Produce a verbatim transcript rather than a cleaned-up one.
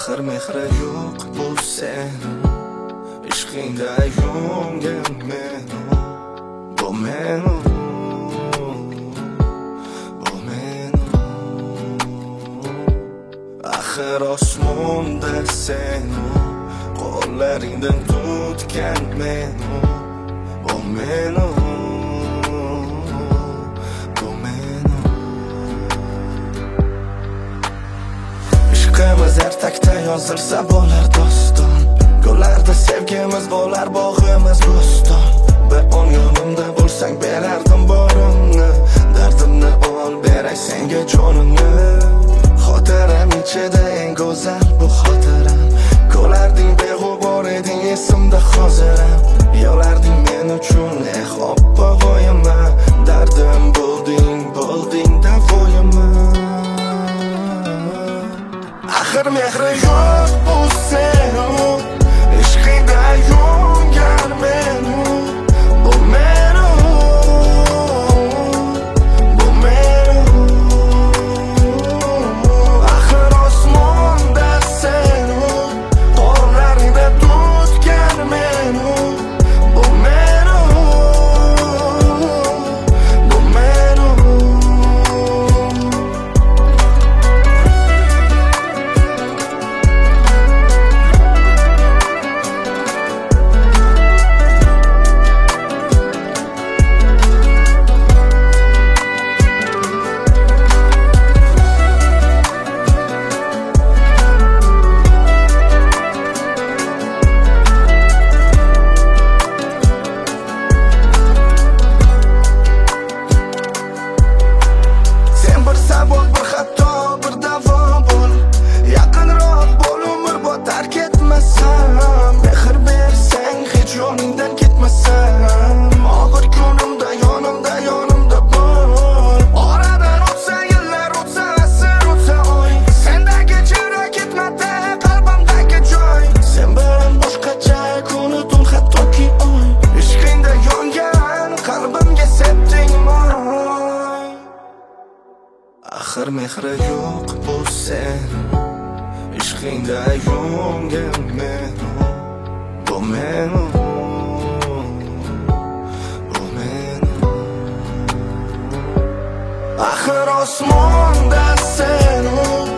Axir mehri yo'q bu seni, ishqingda yongan meni, bu meni, bu meni. Axir osmonda seni, qo'llaringdan tutgan meni, bu meni, bu meni. Ishqimiz ertakda yozilsa bo'lar doston, gullarda sevgimiz bo'lar bog'imiz bo'ston. Bir on yonimda bo'lsang berardim borimni, dardimni ol beray senga jonimni. Xotiram ichida eng go'zal bu xotiram, ko'larding beg'ubor eding esimda hoziram. Yo'larding men uchun eh oppoq oyimma, dardim bo'lding bo'lding davoyimma. Axir mehri yo'q bu seni, ishqingda yongan meni, bu meni, bu meni. Axir osmonda seni, qo'llaringda tutgan meni, bu meni, bu meni. Sabol bir xato bir davo bo'l, yaqinroq bo'l, umrbod tark etmasam. Mehr bersang hech yoningdan ketmasam, og'ir kunimda yonimda yonimda bo'l. Oradan o'tsa yillar, o'tsa asr, o'tsa oy, sendagi chira ketmadi qalbimdagi joy. Sen bilan boshqacha kunu tun hattoki oy, ishqingda yongan qalbimga sepding moy. Axir mehri yo'q bu seni, ishqingda yongan meni, bu meni, bu meni. Axir osmonda seni,